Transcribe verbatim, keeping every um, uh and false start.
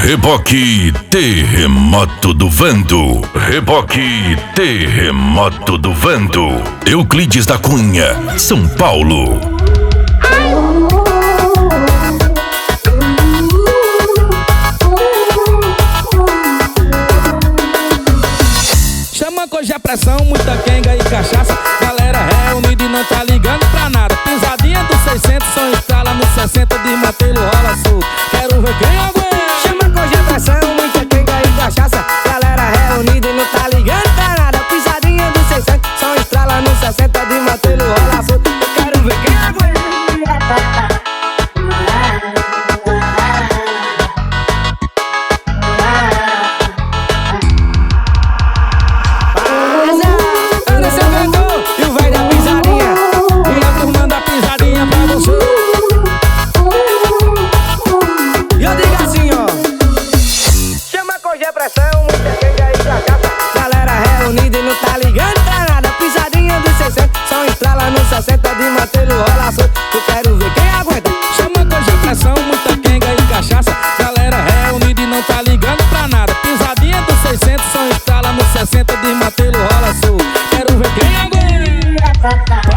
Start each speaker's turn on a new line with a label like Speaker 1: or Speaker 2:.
Speaker 1: Reboque Terremoto do Vento. Reboque Terremoto do Vento. Euclides da Cunha, São Paulo.
Speaker 2: Chama hoje a pressão, muita quenga e cachaça. Galera reunida e não tá ligando pra nada. Pisadinha dos seiscentos, só estrala no sessenta. Desmantelo, rola solto, quero ver quem aguenta.
Speaker 3: Chama hoje a pressão, muita quenga e cachaça. Galera reunida e não tá ligando pra nada. Pisadinha dos seiscentos, só estrala no sessenta. Desmantelo, rola solto, eu quero ver quem aguenta. Muita quenga e cachaça. Galera reunida e não tá ligando pra nada. Pisadinha dos seiscentos, só estrala no sessenta. Desmantelo, rola solto, eu quero ver quem aguenta.
Speaker 2: Chama hoje a pressão, muita quenga e cachaça. Galera reunida e não tá ligando pra nada. Pisadinha dos seiscentos, só estrala no sessenta. Desmantelo, rola solto, quero ver quem aguenta.